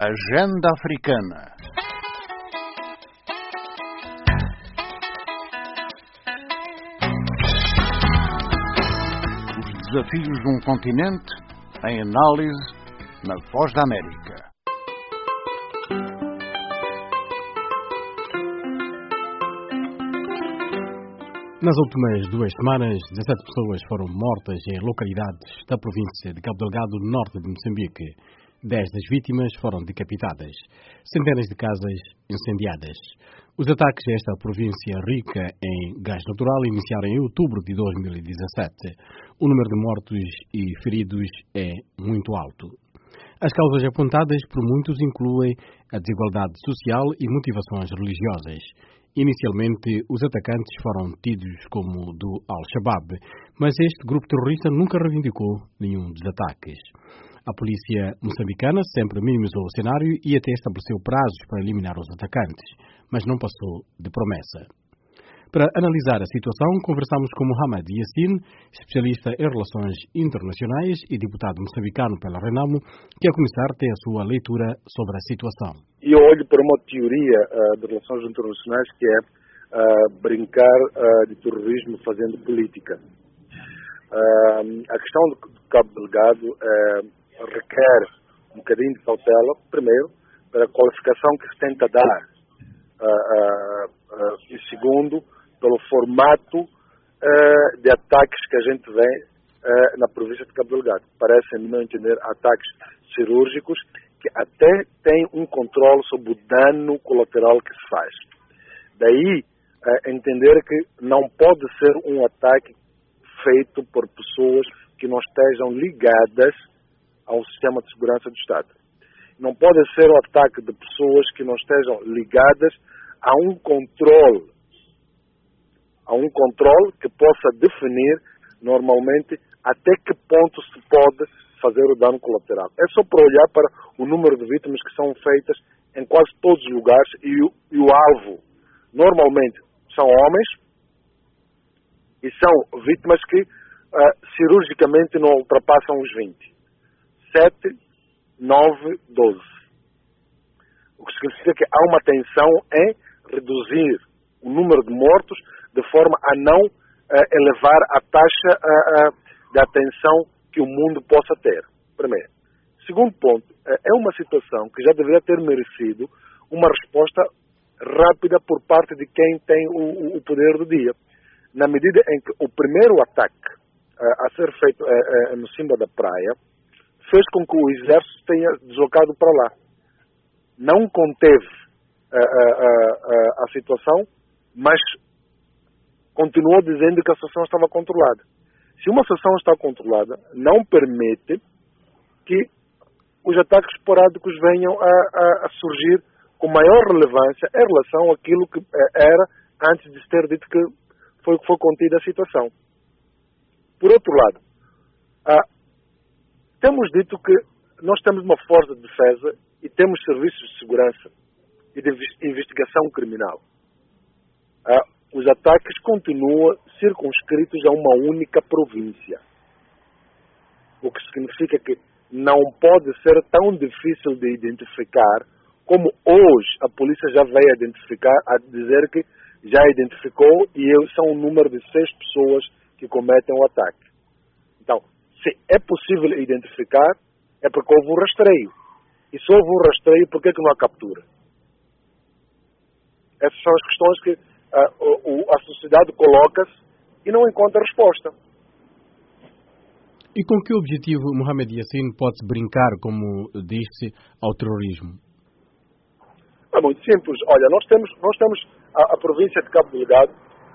Agenda Africana. Os desafios de um continente em análise na Voz da América. Nas últimas 2 semanas, 17 pessoas foram mortas em localidades da província de Cabo Delgado, norte de Moçambique. 10 das vítimas foram decapitadas. Centenas de casas incendiadas. Os ataques a esta província rica em gás natural iniciaram em outubro de 2017. O número de mortos e feridos é muito alto. As causas apontadas por muitos incluem a desigualdade social e motivações religiosas. Inicialmente, os atacantes foram tidos como do Al-Shabaab, mas este grupo terrorista nunca reivindicou nenhum dos ataques. A polícia moçambicana sempre minimizou o cenário e até estabeleceu prazos para eliminar os atacantes, mas não passou de promessa. Para analisar a situação, conversamos com Mohamed Yassin, especialista em relações internacionais e deputado moçambicano pela Renamo, que a começar tem a sua leitura sobre a situação. Eu olho para uma teoria de relações internacionais que é brincar de terrorismo fazendo política. A questão do Cabo Delgado requer um bocadinho de cautela, primeiro, pela qualificação que se tenta dar, e segundo, pelo formato de ataques que a gente vê na província de Cabo Delgado. Parecem, no meu entender, ataques cirúrgicos que até têm um controle sobre o dano colateral que se faz. Daí, entender que não pode ser um ataque feito por pessoas que não estejam ligadas ao sistema de segurança do Estado. Não pode ser um ataque de pessoas que não estejam ligadas a um controle que possa definir normalmente até que ponto se pode fazer o dano colateral. É só para olhar para o número de vítimas que são feitas em quase todos os lugares e o alvo normalmente são homens e são vítimas que cirurgicamente não ultrapassam os 20. 7, 9, 12. O que significa que há uma tensão em reduzir o número de mortos de forma a não elevar a taxa de atenção que o mundo possa ter. Primeiro. Segundo ponto, é uma situação que já deveria ter merecido uma resposta rápida por parte de quem tem o poder do dia. Na medida em que o primeiro ataque a ser feito no cima da praia fez com que o exército tenha deslocado para lá. Não conteve a situação, mas continuou dizendo que a situação estava controlada. Se uma situação está controlada, não permite que os ataques esporádicos venham a surgir com maior relevância em relação àquilo que era antes de se ter dito que foi contida a situação. Por outro lado, temos dito que nós temos uma força de defesa e temos serviços de segurança e de investigação criminal. Os ataques continuam circunscritos a uma única província. O que significa que não pode ser tão difícil de identificar como hoje a polícia já veio identificar, a dizer que já identificou e são um número de 6 pessoas que cometem o ataque. Então, se é possível identificar, é porque houve um rastreio. E se houve um rastreio, por que não há captura? Essas são as questões que a sociedade coloca-se e não encontra resposta. E com que objetivo Mohamed Yassin pode brincar, como disse, ao terrorismo? É muito simples. Olha, nós temos a província de Cabo Delgado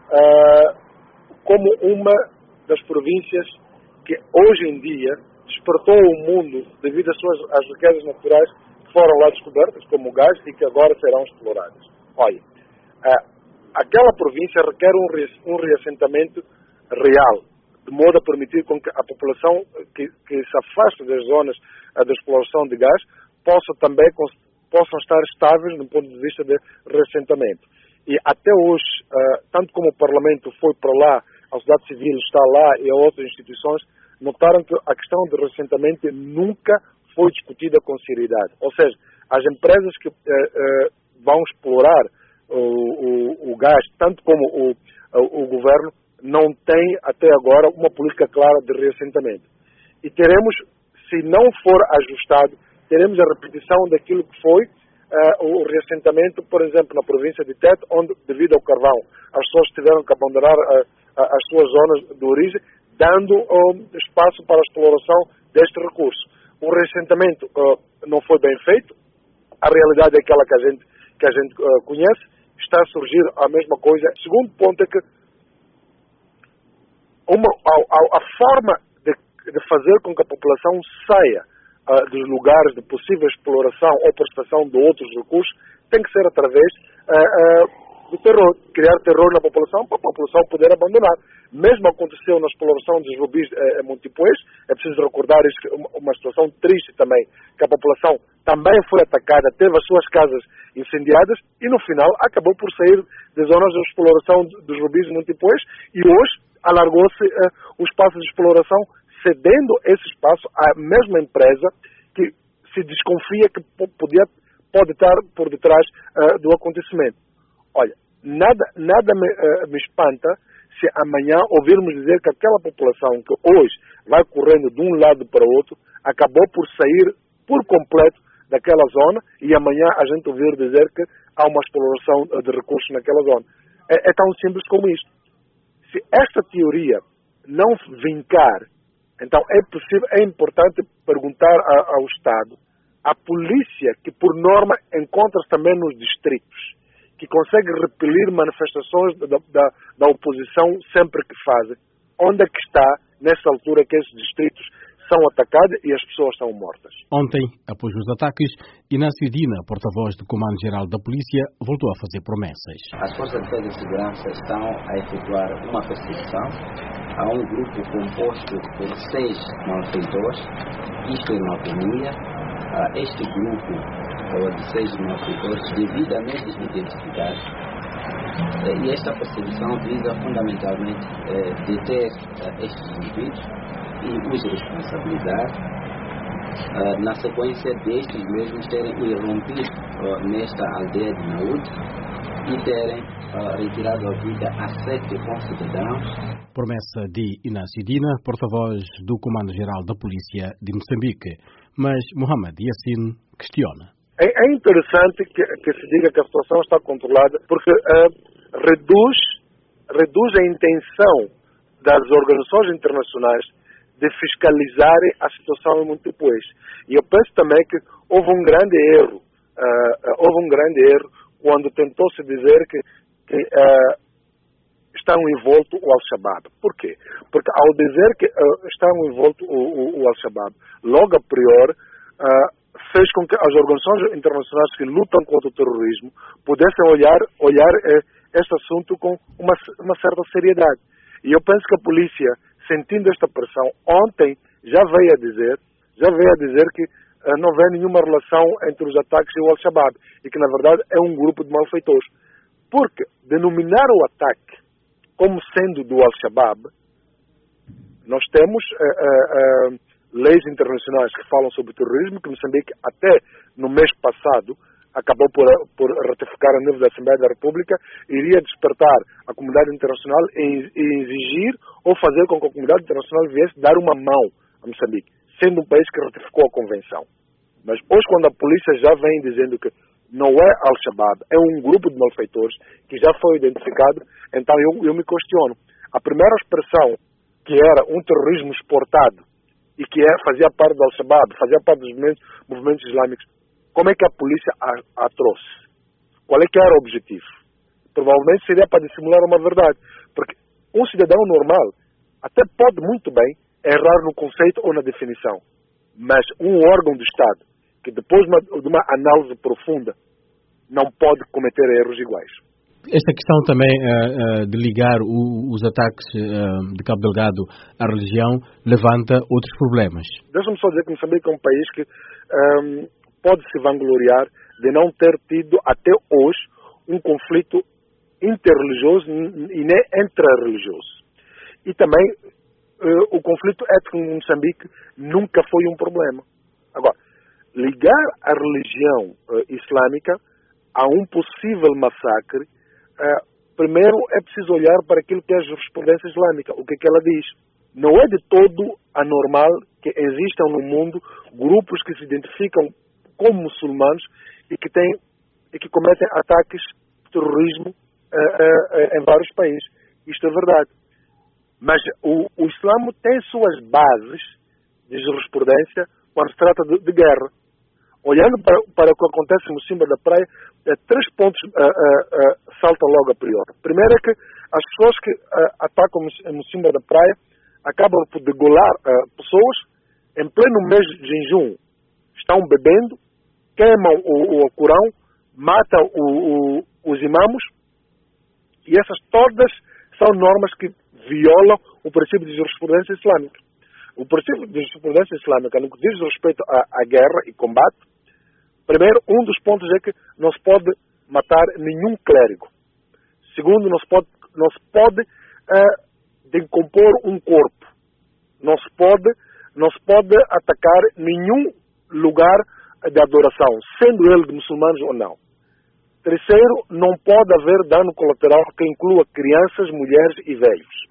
como uma das províncias que hoje em dia despertou o mundo devido às riquezas naturais que foram lá descobertas, como o gás, e que agora serão exploradas. Olha, aquela província requer um reassentamento real, de modo a permitir com que a população que se afaste das zonas da exploração de gás possam estar estáveis do ponto de vista de reassentamento. E até hoje, tanto como o Parlamento foi para lá, a sociedade civil está lá e outras instituições, notaram que a questão de reassentamento nunca foi discutida com seriedade. Ou seja, as empresas que vão explorar o gás, tanto como o governo, não tem até agora uma política clara de reassentamento. E teremos, se não for ajustado, teremos a repetição daquilo que foi o reassentamento, por exemplo, na província de Tete, onde, devido ao carvão, as pessoas tiveram que abandonar as suas zonas de origem, dando espaço para a exploração deste recurso. O reassentamento não foi bem feito, a realidade é aquela que a gente conhece, está a surgir a mesma coisa. O segundo ponto é que a forma de fazer com que a população saia dos lugares de possível exploração ou prestação de outros recursos tem que ser através do terror, criar terror na população para a população poder abandonar. Mesmo aconteceu na exploração dos rubis em Montipoês, é preciso recordar isso, uma situação triste também, que a população também foi atacada, teve as suas casas incendiadas e no final acabou por sair das zonas de exploração dos rubis em Montipoês e hoje alargou-se o espaço de exploração, cedendo esse espaço à mesma empresa que se desconfia que pode estar por detrás do acontecimento. Olha, nada me espanta se amanhã ouvirmos dizer que aquela população que hoje vai correndo de um lado para o outro acabou por sair por completo daquela zona e amanhã a gente ouvir dizer que há uma exploração de recursos naquela zona. É tão simples como isto. Se esta teoria não vincar, então é importante perguntar ao Estado, à polícia, que por norma encontra-se também nos distritos, que consegue repelir manifestações da oposição sempre que fazem. Onde é que está, nessa altura, que esses distritos são atacados e as pessoas são mortas? Ontem, após os ataques, Inácio Dina, porta-voz do Comando-Geral da Polícia, voltou a fazer promessas. As Forças de Defesa e Segurança estão a efetuar uma perseguição a um grupo composto por 6 malfeitores, isto em Mapimia. Este grupo de 6 malfeitores devidamente identificados. E esta perseguição visa fundamentalmente deter estes indivíduos e os responsabilizar, na sequência destes mesmos terem irrompido nesta aldeia de Naúde e terem retirado a vida a 7 concidadãos. Promessa de Inácio Dina, porta-voz do Comando-Geral da Polícia de Moçambique. Mas Mohamed Yassin questiona. É interessante que se diga que a situação está controlada, porque reduz a intenção das organizações internacionais de fiscalizarem a situação em Montipoês. E eu penso também que houve um grande erro quando tentou-se dizer que estão envoltos o Al-Shabaab. Por quê? Porque ao dizer que estão envoltos o Al-Shabaab, logo a priori, fez com que as organizações internacionais que lutam contra o terrorismo pudessem olhar este assunto com uma certa seriedade. E eu penso que a polícia, sentindo esta pressão, ontem já veio a dizer que não vê nenhuma relação entre os ataques e o Al-Shabaab, e que na verdade é um grupo de malfeitores. Porque denominar o ataque como sendo do Al-Shabaab, nós temos leis internacionais que falam sobre terrorismo, que Moçambique até no mês passado acabou por ratificar a nível da Assembleia da República, iria despertar a comunidade internacional e exigir ou fazer com que a comunidade internacional viesse dar uma mão a Moçambique, sendo um país que ratificou a convenção. Mas hoje, quando a polícia já vem dizendo que não é Al-Shabaab, é um grupo de malfeitores que já foi identificado, então eu me questiono. A primeira expressão, que era um terrorismo exportado e que fazia parte do Al-Shabaab, fazia parte dos movimentos islâmicos, como é que a polícia a trouxe? Qual é que era o objetivo? Provavelmente seria para dissimular uma verdade, porque um cidadão normal até pode muito bem errar no conceito ou na definição, mas um órgão do Estado que depois de uma análise profunda não pode cometer erros iguais. Esta questão também de ligar os ataques de Cabo Delgado à religião levanta outros problemas. Deixa-me só dizer que Moçambique é um país que pode se vangloriar de não ter tido até hoje um conflito interreligioso e nem intra-religioso. E também o conflito étnico em Moçambique nunca foi um problema. Agora, ligar a religião islâmica a um possível massacre, primeiro é preciso olhar para aquilo que é a jurisprudência islâmica, o que é que ela diz. Não é de todo anormal que existam no mundo grupos que se identificam como muçulmanos e que cometem ataques de terrorismo em vários países. Isto é verdade. Mas o Islã tem suas bases de jurisprudência quando se trata de guerra. Olhando para o que acontece no Mocimboa da Praia, 3 pontos saltam logo a priori. Primeiro é que as pessoas que atacam o Mocimboa da Praia acabam por degolar pessoas em pleno mês de jejum. Estão bebendo, queimam o Corão, matam os imãos, e essas todas são normas que violam o princípio de jurisprudência islâmica. O princípio de jurisprudência islâmica, no que diz respeito à guerra e combate, primeiro, um dos pontos é que não se pode matar nenhum clérigo. Segundo, não se pode decompor um corpo. Não se pode atacar nenhum lugar de adoração, sendo ele de muçulmanos ou não. Terceiro, não pode haver dano colateral que inclua crianças, mulheres e velhos.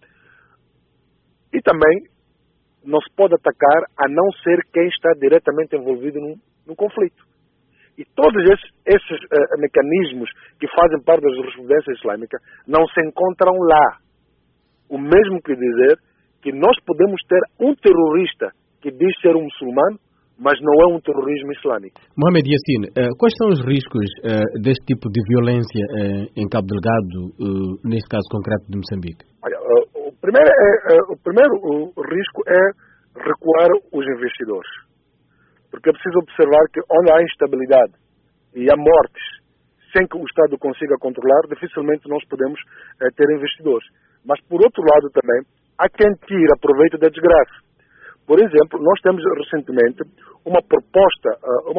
E também não se pode atacar a não ser quem está diretamente envolvido no conflito. E todos esses mecanismos que fazem parte da jurisprudência islâmica não se encontram lá. O mesmo que dizer que nós podemos ter um terrorista que diz ser um muçulmano, mas não é um terrorismo islâmico. Mohamed Yassin, quais são os riscos deste tipo de violência em Cabo Delgado, neste caso concreto de Moçambique? Olha, o primeiro risco é recuar os investidores. Porque é preciso observar que onde há instabilidade e há mortes sem que o Estado consiga controlar, dificilmente nós podemos ter investidores. Mas, por outro lado, também, há quem tira proveito da desgraça. Por exemplo, nós temos recentemente uma proposta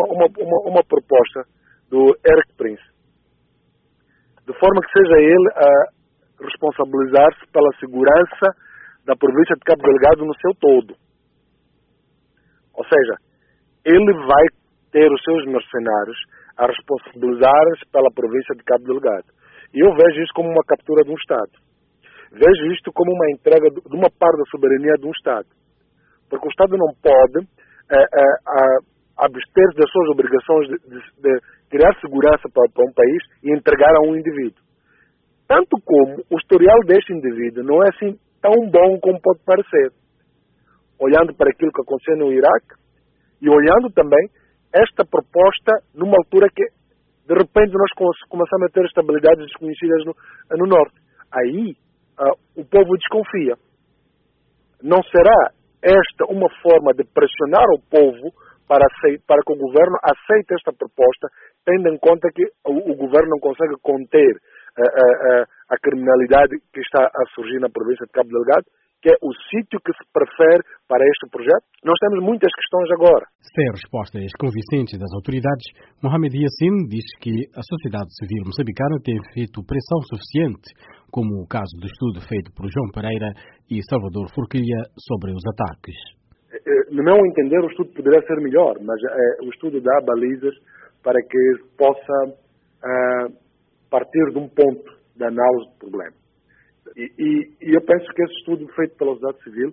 do Eric Prince, de forma que seja ele a responsabilizar-se pela segurança da província de Cabo Delgado no seu todo. Ou seja, ele vai ter os seus mercenários a responsabilizar-se pela província de Cabo Delgado. E eu vejo isso como uma captura de um Estado. Vejo isto como uma entrega de uma parte da soberania de um Estado. Porque o Estado não pode abster-se das suas obrigações de criar segurança para um país e entregar a um indivíduo. Tanto como o historial deste indivíduo não é assim tão bom como pode parecer. Olhando para aquilo que aconteceu no Iraque e olhando também esta proposta numa altura que, de repente, nós começamos a ter estabilidades desconhecidas no Norte. Aí, o povo desconfia. Não será esta uma forma de pressionar o povo para que o governo aceite esta proposta, tendo em conta que o governo não consegue conter a criminalidade que está a surgir na província de Cabo Delgado, que é o sítio que se prefere para este projeto? Nós temos muitas questões agora. Sem respostas convincentes das autoridades, Mohamed Yassin diz que a sociedade civil moçambicana tem feito pressão suficiente, como o caso do estudo feito por João Pereira e Salvador Forquilha sobre os ataques. No meu entender, o estudo poderia ser melhor, mas o estudo dá balizas para que possa partir de um ponto de análise do problema. E eu penso que esse estudo feito pela sociedade civil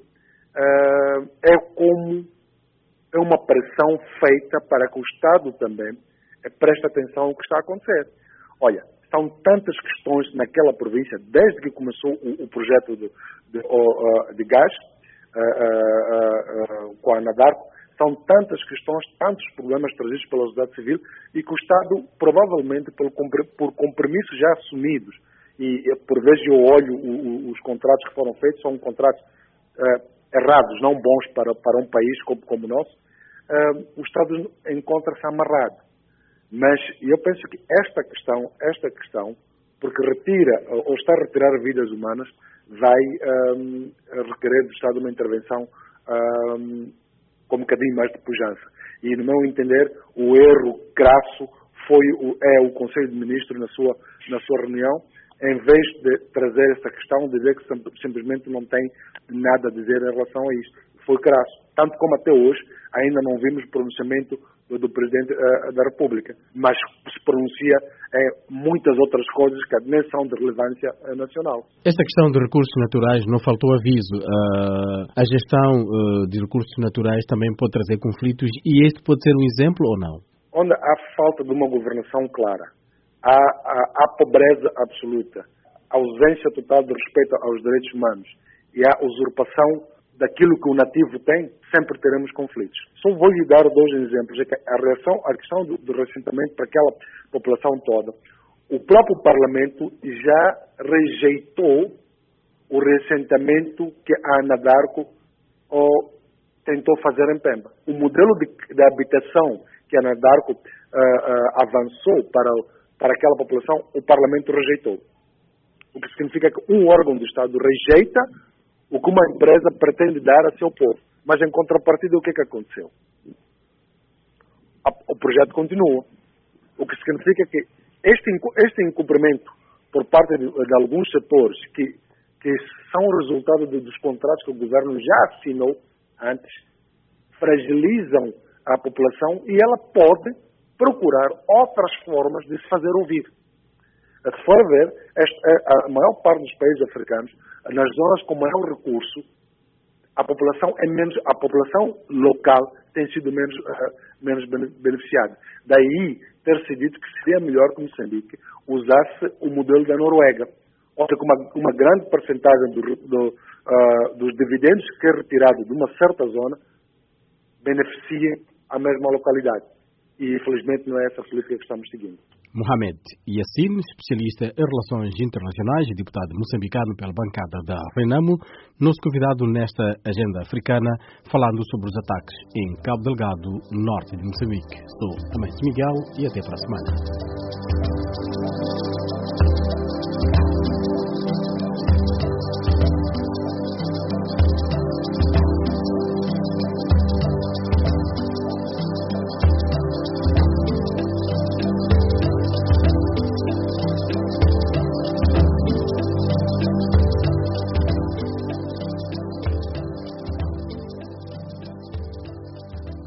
é uma pressão feita para que o Estado também preste atenção ao que está a acontecer. Olha, são tantas questões naquela província, desde que começou o projeto de gás com a Anadarko, são tantas questões, tantos problemas trazidos pela sociedade civil e que o Estado, provavelmente, por compromissos já assumidos, e por vezes eu olho os contratos que foram feitos, são contratos errados, não bons para um país como o nosso, o Estado encontra-se amarrado. Mas eu penso que esta questão, porque está a retirar vidas humanas, vai requerer do Estado uma intervenção com um bocadinho mais de pujança. E, no meu entender, o erro crasso é o Conselho de Ministros na sua reunião, em vez de trazer esta questão, dizer que simplesmente não tem nada a dizer em relação a isto. Foi crasso. Tanto como até hoje, ainda não vimos pronunciamento do Presidente da República, mas se pronuncia em muitas outras coisas que nem são de relevância nacional. Esta questão de recursos naturais não faltou aviso. A gestão de recursos naturais também pode trazer conflitos e este pode ser um exemplo ou não? Onde há falta de uma governação clara, há pobreza absoluta, ausência total de respeito aos direitos humanos e a usurpação daquilo que o nativo tem, sempre teremos conflitos. Só vou lhe dar 2 exemplos. A questão do ressentimento para aquela população toda, o próprio Parlamento já rejeitou o ressentimento que a Anadarko tentou fazer em Pemba. O modelo de habitação que a Anadarko avançou para aquela população, o Parlamento rejeitou. O que significa que um órgão do Estado rejeita o que uma empresa pretende dar a seu povo. Mas, em contrapartida, o que aconteceu? O projeto continua. O que significa que este incumprimento por parte de alguns setores que são resultado dos contratos que o governo já assinou antes, fragilizam a população e ela pode procurar outras formas de se fazer ouvir. Se for ver, a maior parte dos países africanos, nas zonas com maior recurso, a população local tem sido menos beneficiada. Daí ter-se dito que seria melhor que Moçambique usasse o modelo da Noruega, onde uma grande percentagem dos dividendos que é retirado de uma certa zona beneficia a mesma localidade. E, infelizmente, não é essa a política que estamos seguindo. Mohamed Yassine, especialista em relações internacionais e deputado moçambicano pela bancada da Renamo, nosso convidado nesta agenda africana, falando sobre os ataques em Cabo Delgado, norte de Moçambique. Sou Amém Miguel e até para a semana.